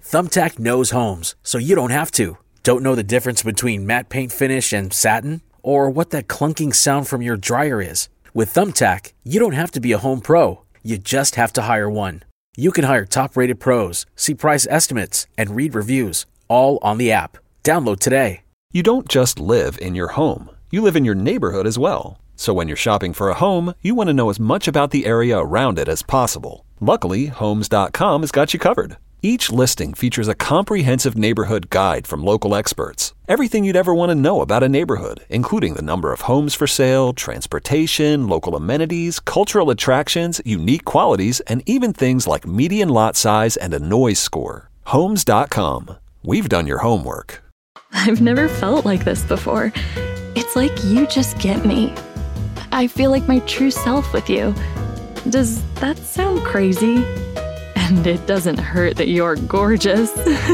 Thumbtack knows homes, so you don't have to. Don't know the difference between matte paint finish and satin? Or what that clunking sound from your dryer is? With Thumbtack, you don't have to be a home pro. You just have to hire one. You can hire top-rated pros, see price estimates, and read reviews, all on the app. Download today. You don't just live in your home. You live in your neighborhood as well. So when you're shopping for a home, you want to know as much about the area around it as possible. Luckily, Homes dot com has got you covered. Each listing features a comprehensive neighborhood guide from local experts. Everything you'd ever want to know about a neighborhood, including the number of homes for sale, transportation, local amenities, cultural attractions, unique qualities, and even things like median lot size and a noise score. Homes dot com. We've done your homework. I've never felt like this before. It's like you just get me. I feel like my true self with you. Does that sound crazy? And it doesn't hurt that you're gorgeous.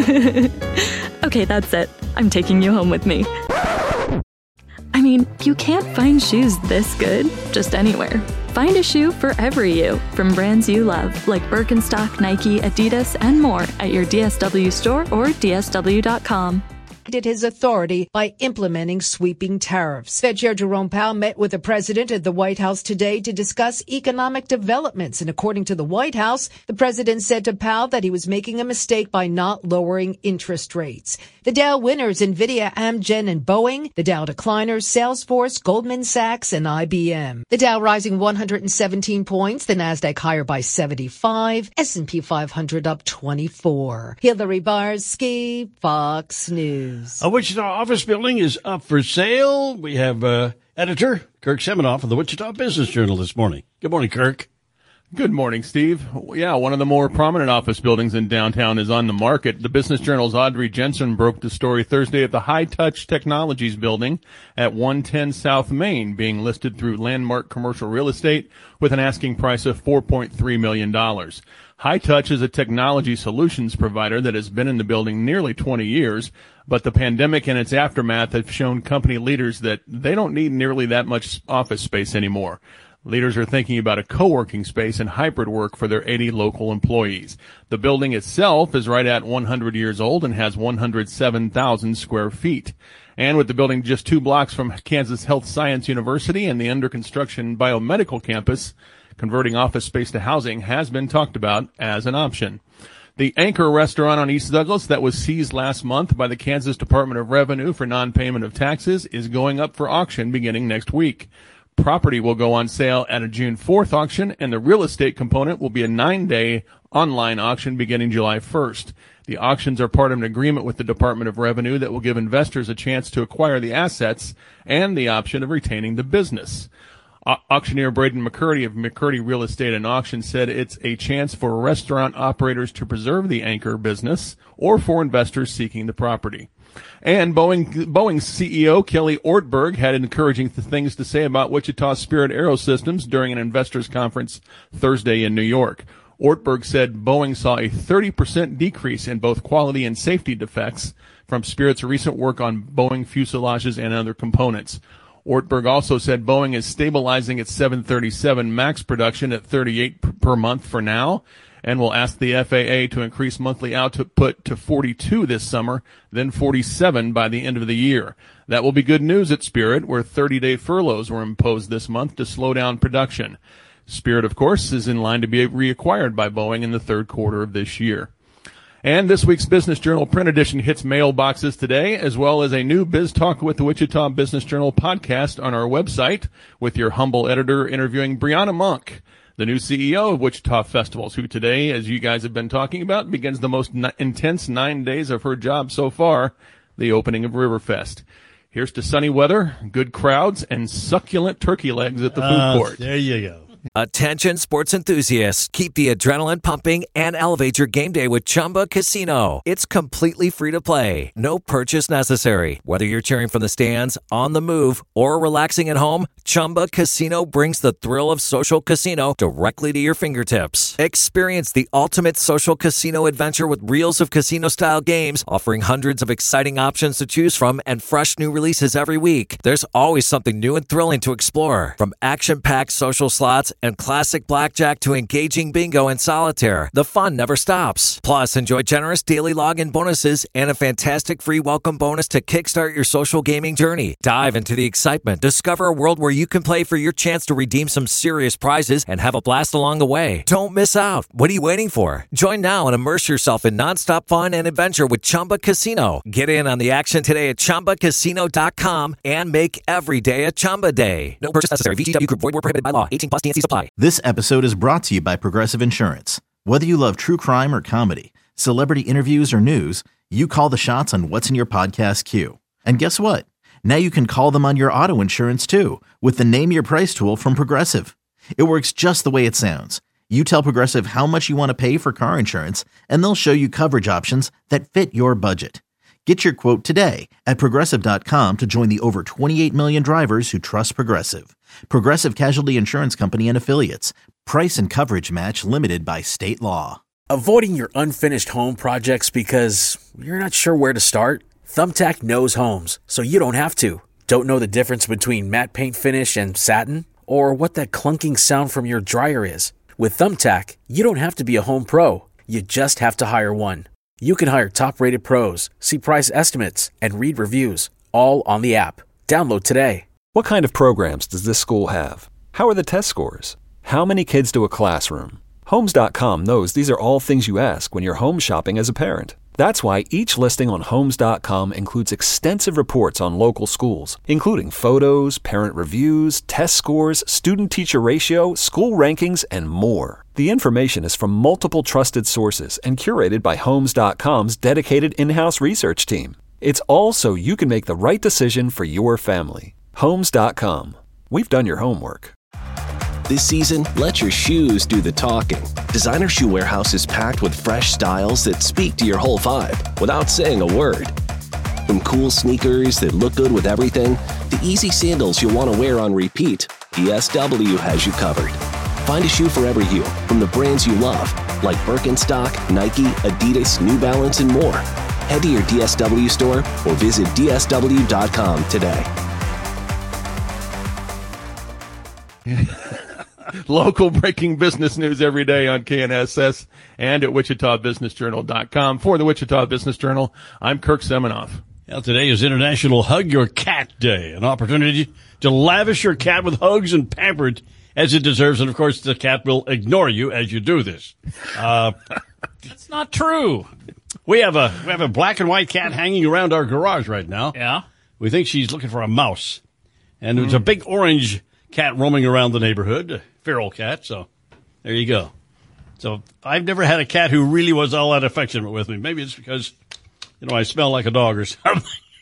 Okay, that's it. I'm taking you home with me. I mean, you can't find shoes this good just anywhere. Find a shoe for every you from brands you love, like Birkenstock, Nike, Adidas, and more at your D S W store or D S W dot com. Did his authority by implementing sweeping tariffs. Fed Chair Jerome Powell met with the president at the White House today to discuss economic developments. And according to the White House, the president said to Powell that he was making a mistake by not lowering interest rates. The Dow winners, NVIDIA, Amgen, and Boeing. The Dow decliners, Salesforce, Goldman Sachs, and I B M. The Dow rising one hundred seventeen points, the Nasdaq higher by seventy-five, S and P five hundred up twenty-four. Hillary Barsky, Fox News. A Wichita office building is up for sale. We have uh, editor Kirk Seminoff of the Wichita Business Journal this morning. Good morning, Kirk. Good morning, Steve. Yeah, one of the more prominent office buildings in downtown is on the market. The Business Journal's Audrey Jensen broke the story Thursday of the High Touch Technologies building at one ten South Main being listed through Landmark Commercial Real Estate with an asking price of four point three million dollars. High Touch is a technology solutions provider that has been in the building nearly twenty years, but the pandemic and its aftermath have shown company leaders that they don't need nearly that much office space anymore. Leaders are thinking about a co-working space and hybrid work for their eighty local employees. The building itself is right at one hundred years old and has one hundred seven thousand square feet. And with the building just two blocks from Kansas Health Science University and the under construction biomedical campus, converting office space to housing has been talked about as an option. The Anchor restaurant on East Douglas that was seized last month by the Kansas Department of Revenue for non-payment of taxes is going up for auction beginning next week. Property will go on sale at a June fourth auction, and the real estate component will be a nine-day online auction beginning July first. The auctions are part of an agreement with the Department of Revenue that will give investors a chance to acquire the assets and the option of retaining the business. Au- auctioneer Braden McCurdy of McCurdy Real Estate and Auction said it's a chance for restaurant operators to preserve the Anchor business or for investors seeking the property. And Boeing, Boeing's C E O, Kelly Ortberg, had encouraging th- things to say about Wichita Spirit Aerosystems during an investors conference Thursday in New York. Ortberg said Boeing saw a thirty percent decrease in both quality and safety defects from Spirit's recent work on Boeing fuselages and other components. Ortberg also said Boeing is stabilizing its seven thirty-seven MAX production at thirty-eight p- per month for now, and will ask the F A A to increase monthly output to forty-two this summer, then forty-seven by the end of the year. That will be good news at Spirit, where thirty-day furloughs were imposed this month to slow down production. Spirit, of course, is in line to be reacquired by Boeing in the third quarter of this year. And this week's Business Journal print edition hits mailboxes today, as well as a new Biz Talk with the Wichita Business Journal podcast on our website, with your humble editor interviewing Brianna Monk, the new C E O of Wichita Festivals, who today, as you guys have been talking about, begins the most n- intense nine days of her job so far, the opening of Riverfest. Here's to sunny weather, good crowds, and succulent turkey legs at the food Uh, court. there you go. Attention sports enthusiasts, keep the adrenaline pumping and elevate your game day with Chumba Casino. It's completely free to play, no purchase necessary. Whether you're cheering from the stands, on the move, or relaxing at home, Chumba Casino brings the thrill of social casino directly to your fingertips. Experience the ultimate social casino adventure with reels of casino-style games, offering hundreds of exciting options to choose from and fresh new releases every week. There's always something new and thrilling to explore, from action-packed social slots and classic blackjack to engaging bingo and solitaire, the fun never stops. Plus, enjoy generous daily login bonuses and a fantastic free welcome bonus to kickstart your social gaming journey. Dive into the excitement. Discover a world where you can play for your chance to redeem some serious prizes and have a blast along the way. Don't miss out. What are you waiting for? Join now and immerse yourself in nonstop fun and adventure with Chumba Casino. Get in on the action today at Chumba Casino dot com and make every day a Chumba day. No purchase necessary. V G W Group. Void where prohibited by law. eighteen plus T N Cs apply. This episode is brought to you by Progressive Insurance. Whether you love true crime or comedy, celebrity interviews or news, you call the shots on what's in your podcast queue. And guess what? Now you can call them on your auto insurance too with the Name Your Price tool from Progressive. It works just the way it sounds. You tell Progressive how much you want to pay for car insurance, and they'll show you coverage options that fit your budget. Get your quote today at Progressive dot com to join the over twenty-eight million drivers who trust Progressive. Progressive Casualty Insurance Company and Affiliates. Price and coverage match limited by state law. Avoiding your unfinished home projects because you're not sure where to start? Thumbtack knows homes, so you don't have to. Don't know the difference between matte paint finish and satin? Or what that clunking sound from your dryer is? With Thumbtack, you don't have to be a home pro. You just have to hire one. You can hire top-rated pros, see price estimates, and read reviews, all on the app. Download today. What kind of programs does this school have? How are the test scores? How many kids do a classroom? Homes dot com knows these are all things you ask when you're home shopping as a parent. That's why each listing on Homes dot com includes extensive reports on local schools, including photos, parent reviews, test scores, student-teacher ratio, school rankings, and more. The information is from multiple trusted sources and curated by Homes dot com's dedicated in-house research team. It's all so you can make the right decision for your family. Homes dot com. We've done your homework. This season, let your shoes do the talking. Designer Shoe Warehouse is packed with fresh styles that speak to your whole vibe without saying a word. From cool sneakers that look good with everything, to easy sandals you'll want to wear on repeat, D S W has you covered. Find a shoe for every you from the brands you love, like Birkenstock, Nike, Adidas, New Balance, and more. Head to your D S W store or visit D S W dot com today. Local breaking business news every day on K N S S and at Wichita Business Journal dot com. For the Wichita Business Journal, I'm Kirk Seminoff. Well, today is International Hug Your Cat Day, an opportunity to lavish your cat with hugs and pamper it as it deserves. And, of course, the cat will ignore you as you do this. Uh, That's not true. We have a we have a black and white cat hanging around our garage right now. Yeah. We think she's looking for a mouse. And there's mm. a big orange cat roaming around the neighborhood, a feral cat, so there you go. So I've never had a cat who really was all that affectionate with me. Maybe it's because, you know, I smell like a dog or something.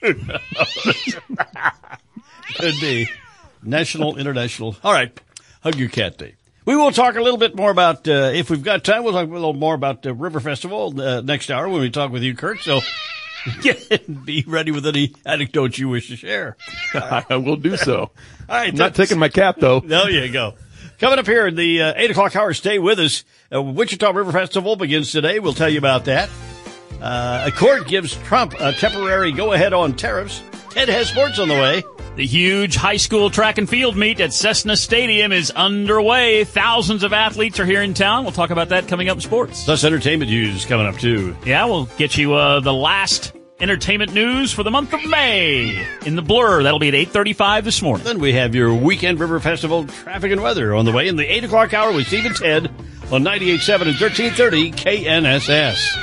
Could be. National, international. All right, Hug Your Cat Day. We will talk a little bit more about, uh, if we've got time, we'll talk a little more about the River Festival uh, next hour when we talk with you, Kurt. So be ready with any anecdotes you wish to share. I will do so. All right. I'm not taking my cap, though. There you go. Coming up here in the uh, eight o'clock hour, stay with us. Uh, Wichita River Festival begins today. We'll tell you about that. Uh, a court gives Trump a temporary go-ahead on tariffs. Ted has sports on the way. The huge high school track and field meet at Cessna Stadium is underway. Thousands of athletes are here in town. We'll talk about that coming up in sports. Plus entertainment news coming up, too. Yeah, we'll get you uh, the last entertainment news for the month of May in the Blur. That'll be at eight thirty-five this morning. Then we have your Weekend River Festival traffic and weather on the way in the eight o'clock hour with Steve and Ted on ninety-eight point seven and thirteen thirty K N S S.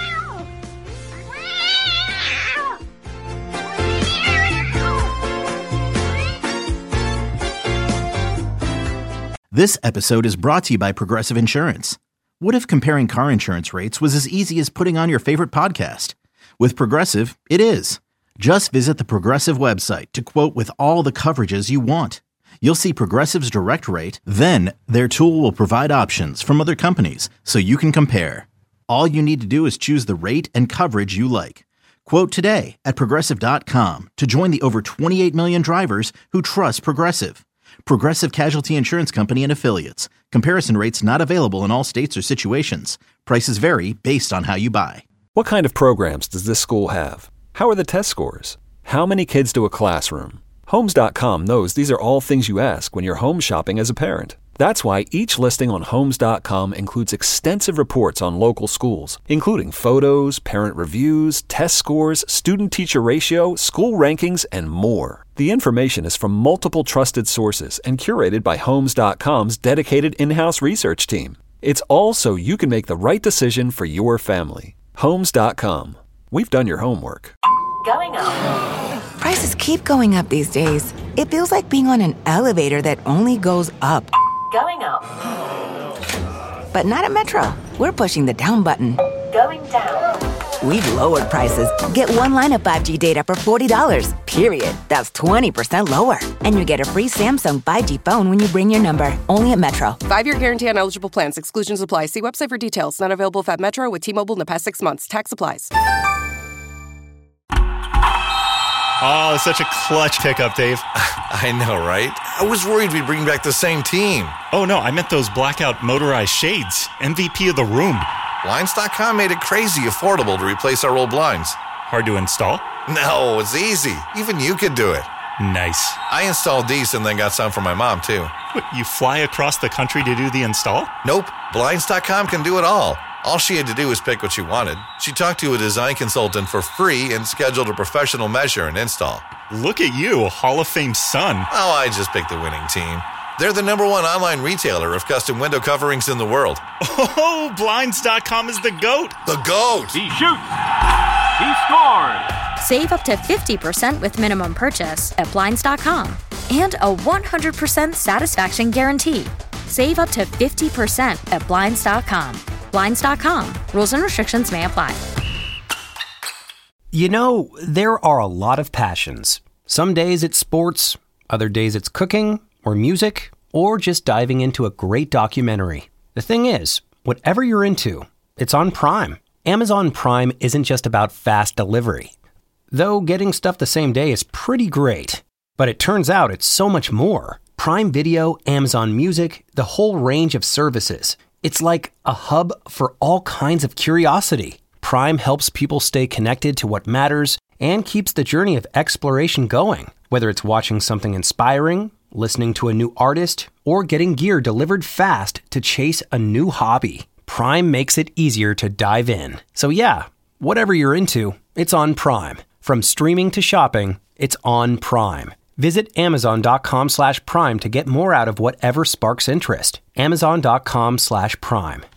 This episode is brought to you by Progressive Insurance. What if comparing car insurance rates was as easy as putting on your favorite podcast? With Progressive, it is. Just visit the Progressive website to quote with all the coverages you want. You'll see Progressive's direct rate, then their tool will provide options from other companies so you can compare. All you need to do is choose the rate and coverage you like. Quote today at Progressive dot com to join the over twenty-eight million drivers who trust Progressive. Progressive Casualty Insurance Company and Affiliates. Comparison rates not available in all states or situations. Prices vary based on how you buy. What kind of programs does this school have? How are the test scores? How many kids do a classroom? Homes dot com knows these are all things you ask when you're home shopping as a parent. That's why each listing on Homes dot com includes extensive reports on local schools, including photos, parent reviews, test scores, student-teacher ratio, school rankings, and more. The information is from multiple trusted sources and curated by Homes dot com's dedicated in-house research team. It's all so you can make the right decision for your family. Homes dot com. We've done your homework. Going up. Prices keep going up these days. It feels like being on an elevator that only goes up. Going up. But not at Metro. We're pushing the down button. Going down. We've lowered prices. Get one line of five G data for forty dollars, period. That's twenty percent lower. And you get a free Samsung five G phone when you bring your number. Only at Metro. Five-year guarantee on eligible plans. Exclusions apply. See website for details. Not available if at Metro with T-Mobile in the past six months. Tax applies. Oh, such a clutch pickup, Dave. I know, right? I was worried we'd bring back the same team. Oh, no, I meant those blackout motorized shades. M V P of the room. Blinds dot com made it crazy affordable to replace our old blinds. Hard to install? No, it's easy. Even you could do it. Nice. I installed these and then got some for my mom, too. What, you fly across the country to do the install? Nope. Blinds dot com can do it all. All she had to do was pick what she wanted. She talked to a design consultant for free and scheduled a professional measure and install. Look at you, Hall of Fame son. Oh, I just picked the winning team. They're the number one online retailer of custom window coverings in the world. Oh, Blinds dot com is the GOAT. The GOAT. He shoots. He scores. Save up to fifty percent with minimum purchase at Blinds dot com. And a one hundred percent satisfaction guarantee. Save up to fifty percent at Blinds dot com. Blinds dot com. Rules and restrictions may apply. You know, there are a lot of passions. Some days it's sports, other days it's cooking, or music, or just diving into a great documentary. The thing is, whatever you're into, it's on Prime. Amazon Prime isn't just about fast delivery. Though getting stuff the same day is pretty great. But it turns out it's so much more. Prime Video, Amazon Music, the whole range of services. It's like a hub for all kinds of curiosity. Prime helps people stay connected to what matters and keeps the journey of exploration going. Whether it's watching something inspiring, listening to a new artist, or getting gear delivered fast to chase a new hobby, Prime makes it easier to dive in. So yeah, whatever you're into, it's on Prime. From streaming to shopping, it's on Prime. Visit Amazon.com slash Prime to get more out of whatever sparks interest. Amazon.com slash Prime.